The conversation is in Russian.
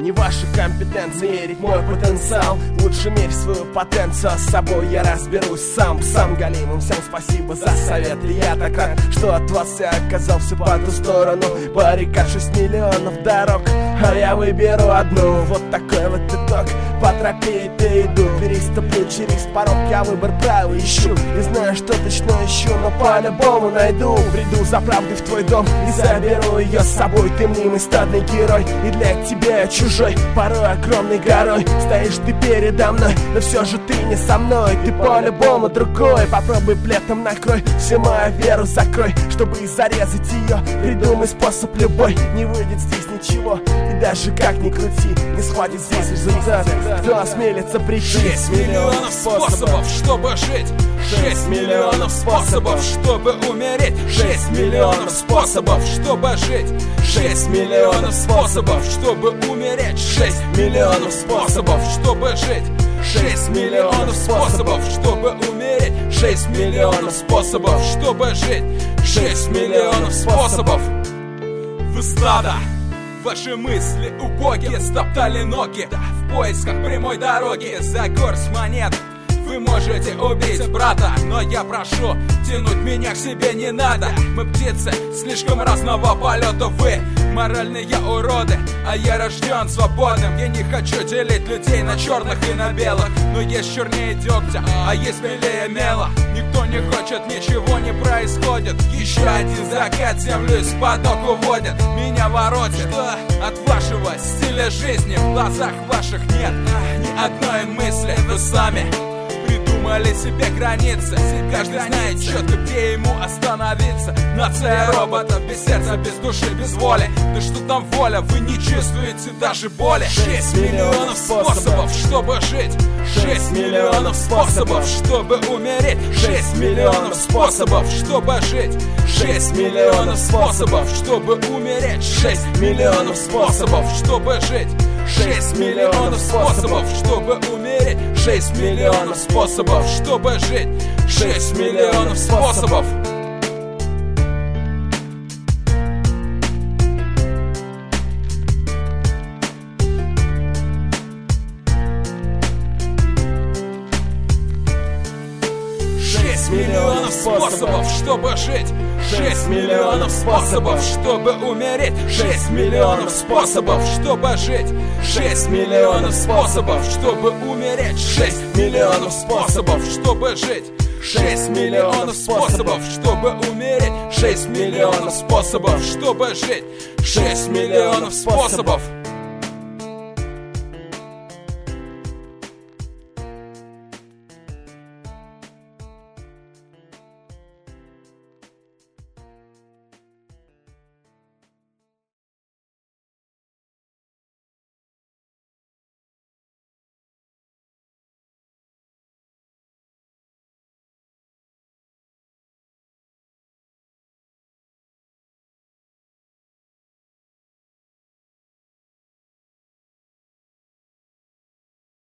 Не ваша компетенция мерить мой потенциал. Лучше мерь свою потенцию, с собой я разберусь сам. Сам галимым, всем спасибо за советы. Я так рад, что от вас я оказался по ту сторону баррикад. 6 миллионов дорог, а я выберу одну. Вот такой вот итог, по тропе иду. Переступлю через порог, я выбор правый ищу. Не знаю, что точно ищу, но по-любому найду. Приду за правдой в твой дом и заберу ее с собой. Ты мнимый стадный герой, и для тебя я чужой. Порой огромной горой стоишь ты передо мной, но все же ты не со мной. Ты по-любому другой, попробуй плетом накрой. Всю мою веру закрой, чтобы зарезать ее. Придумай способ любой, не выйдет здесь ничего. И даже как ни крути, не схватит здесь результат. Кто осмелится прийти? 6 миллионов способов, чтобы жить. 6 миллионов способов, чтобы умереть. 6 миллионов способов, чтобы жить. 6 миллионов способов, чтобы умереть. 6 миллионов способов, чтобы жить. 6 миллионов способов, чтобы умереть. 6 миллионов способов, чтобы жить. 6 миллионов способов. Вы стадо, ваши мысли убогие, стоптали ноги в поисках прямой дороги. За горсть монет вы можете убить брата, но я прошу, тянуть меня к себе не надо. Мы птицы слишком разного полета, вы моральные уроды, а я рожден свободным. Я не хочу делить людей на черных и на белых, но есть чернее дегтя, а есть белее мела. Никто не хочет, ничего не происходит. Еще один закат, землю из-под ног уводит. Меня воротит, что от вашего стиля жизни в глазах ваших нет ни одной мысли. Вы сами придумали себе границы. Каждый знает четко, где ему остановиться. Нация роботов, без сердца, без души, без воли. Да что там воля, вы не чувствуете даже боли. 6 миллионов способов, чтобы жить. 6 миллионов способов, чтобы умереть. 6 миллионов способов, чтобы жить. 6 миллионов способов, чтобы умереть. 6 миллионов способов, чтобы жить. 6 миллионов способов, чтобы умереть. 6 миллионов способов, чтобы жить. 6 миллионов способов. Миллионов способов, чтобы жить. 6 миллионов способов, чтобы умереть. 6 миллионов способов, чтобы жить. 6 миллионов способов, чтобы умереть. 6 миллионов способов, чтобы жить. 6 миллионов способов, чтобы умереть. 6 миллионов способов, чтобы жить. 6 миллионов способов.